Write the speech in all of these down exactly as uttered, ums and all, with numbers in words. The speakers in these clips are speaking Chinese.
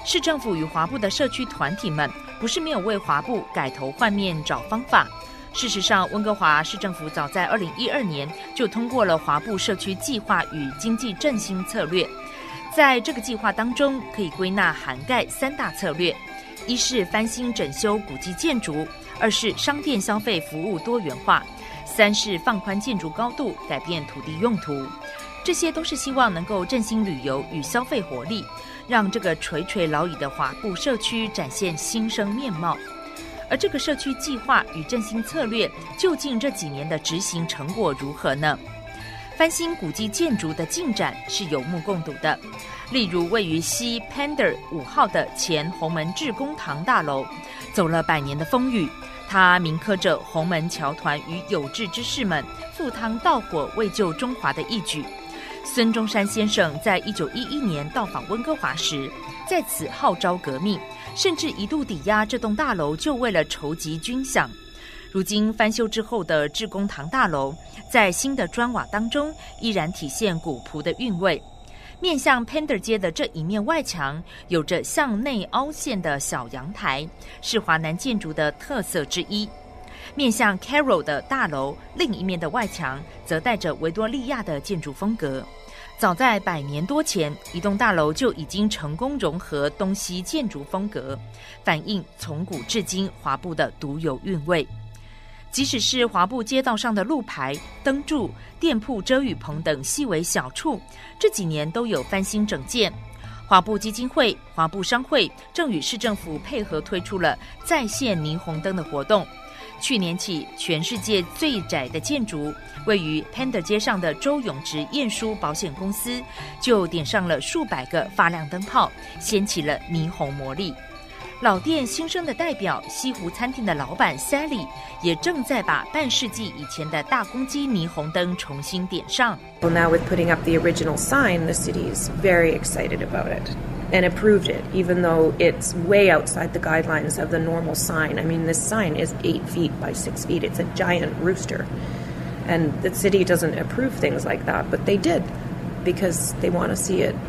市政府与华埠的社区团体们不是没有为华埠改头换面找方法。事实上，温哥华市政府早在二零一二年就通过了华埠社区计划与经济振兴策略。在这个计划当中，可以归纳涵盖三大策略：一是翻新整修古迹建筑，二是商店消费服务多元化，三是放宽建筑高度，改变土地用途。这些都是希望能够振兴旅游与消费活力，让这个垂垂老矣的华埠社区展现新生面貌。而这个社区计划与振兴策略究竟这几年的执行成果如何呢？翻新古迹建筑的进展是有目共睹的，例如位于西 Pender 五号的前洪门致公堂大楼，走了百年的风雨，它铭刻着洪门侨团与有志之士们赴汤蹈火为救中华的义举。孙中山先生在一九一一年到访温哥华时，在此号召革命，甚至一度抵押这栋大楼，就为了筹集军饷。如今翻修之后的致公堂大楼，在新的砖瓦当中，依然体现古朴的韵味。面向 Pender 街的这一面外墙，有着向内凹陷的小阳台，是华南建筑的特色之一。面向 Carroll 的大楼另一面的外墙，则带着维多利亚的建筑风格。早在百年多前，一栋大楼就已经成功融合东西建筑风格，反映从古至今华埠的独有韵味。即使是华埠街道上的路牌、灯柱、店铺遮雨棚等细微小处，这几年都有翻新整建。华埠基金会、华埠商会正与市政府配合推出了再现霓虹灯的活动。去年起，全世界最窄的建筑位于 Pender 街上的周永植验书保险公司，就点上了数百个发亮灯泡，掀起了霓虹魔力。老店新生的代表西湖餐厅的老板 Sally 也正在把半世纪以前的大公鸡霓虹灯重新点上。 Well, now with putting up the original sign, the city is very excited about it and approved it, even though it's way outside the guidelines of the normal sign. I mean, this sign is eight feet by six feet. It's a giant rooster. And the city doesn't approve things like that, but they did because they want to see it,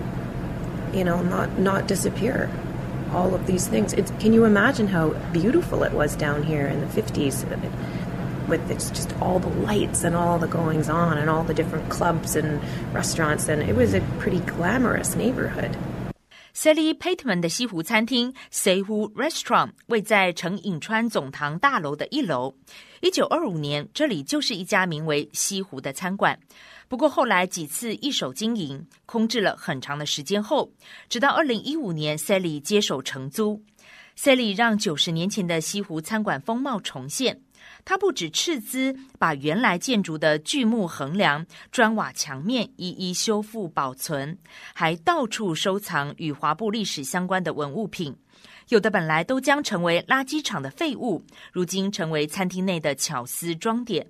you know, not, not disappear.All of these things. It's, can you imagine how beautiful it was down here in the fifties with it's just all the lights and all the goings on and all the different clubs and restaurants, and it was a pretty glamorous neighborhood. Sally Pateman 的西湖餐厅 Seihu Restaurant 位在城颍川总堂大楼的一楼。一九二五年，这里就是一家名为西湖的餐馆。不过后来几次一手经营，空置了很长的时间后，直到二零一五年 Sally 接手承租。Sally 让九十年前的西湖餐馆风貌重现。他不只斥资把原来建筑的巨木横梁、砖瓦墙面一一修复保存，还到处收藏与华埠历史相关的文物品。有的本来都将成为垃圾场的废物，如今成为餐厅内的巧思装点。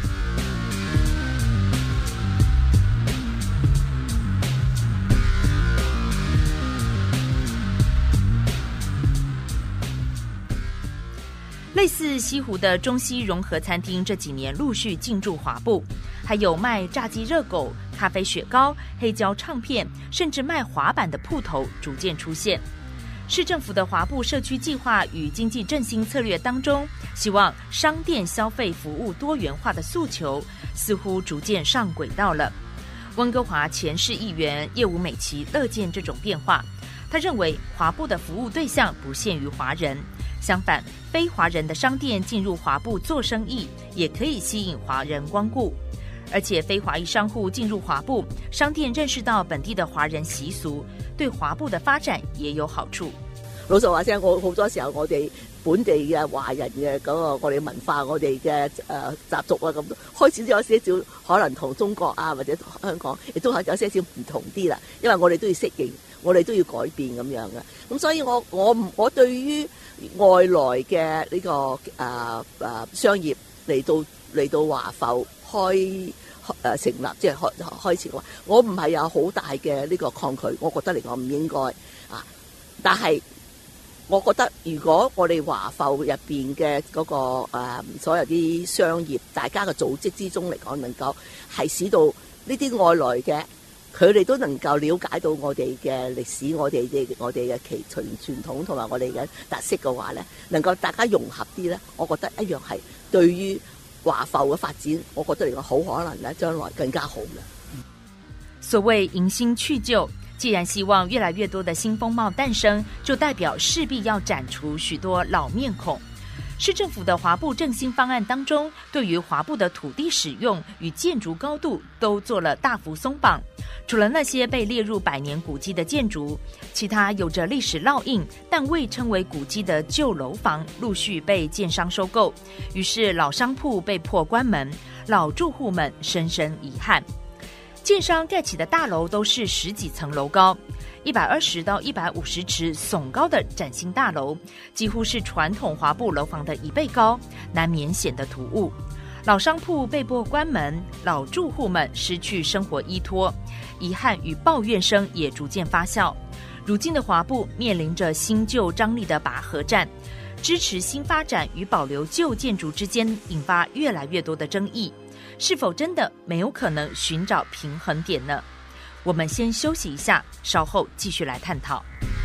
类似西湖的中西融合餐厅这几年陆续进驻华埠，还有卖炸鸡热狗、咖啡雪糕、黑胶唱片，甚至卖滑板的铺头逐渐出现。市政府的华埠社区计划与经济振兴策略当中，希望商店消费服务多元化的诉求似乎逐渐上轨道了。温哥华前市议员叶武美琪乐见这种变化，他认为华埠的服务对象不限于华人，相反，非华人的商店进入华埠做生意，也可以吸引华人光顾。而且非华裔商户进入华埠，商店认識到本地的華人習俗，對華埠的發展也有好處。 老實話聲，我好多時候我哋本地嘅華人嘅嗰個我哋文化，我哋嘅誒習俗啊咁，開始有些少可能同中國啊或者香港亦都係有些少唔同啲啦，因為我哋都要適應，我哋都要改變咁樣嘅。咁所以我我我對於外來嘅呢、這個誒誒、呃、商業嚟到嚟到華埠開誒成立，即係開開始嘅話，我唔係有好大嘅呢個抗拒，我覺得嚟講唔應該啊。但係我覺得如果我哋華埠入邊嘅嗰個、呃、所有啲商業，大家嘅組織之中嚟講，能夠係使到呢啲外來嘅佢哋都能夠了解到我哋嘅歷史，我哋嘅我哋嘅奇傳傳統同埋我哋嘅特色嘅話咧，能夠大家融合啲咧，我覺得一樣係對於華埠嘅發展，我覺得嚟講好可能咧，將來更加好嘅。 所謂迎新去舊，既然希望越來越多的新風貌誕生，就代表勢必要斬除許多老面孔。市政府的華埠振興方案當中，對於華埠的土地使用與建築高度都做了大幅鬆綁。除了那些被列入百年古蹟的建築，其他有着歷史烙印但未稱為古蹟的舊樓房陸續被建商收購，於是老商鋪被迫關門，老住戶們深深遺憾。建商蓋起的大樓都是十幾層樓高，一百二十到一百五十尺聳高的嶄新大樓，幾乎是傳統華埠樓房的一倍高，難免顯得突兀。老商鋪被迫關門，老住戶們失去生活依託，遺憾與抱怨聲也逐漸發酵。如今的華埠面臨着新舊張力的拔河戰，支持新發展與保留舊建築之間引發越來越多的爭議。是否真的沒有可能尋找平衡點呢？我們先休息一下，稍後繼續來探討。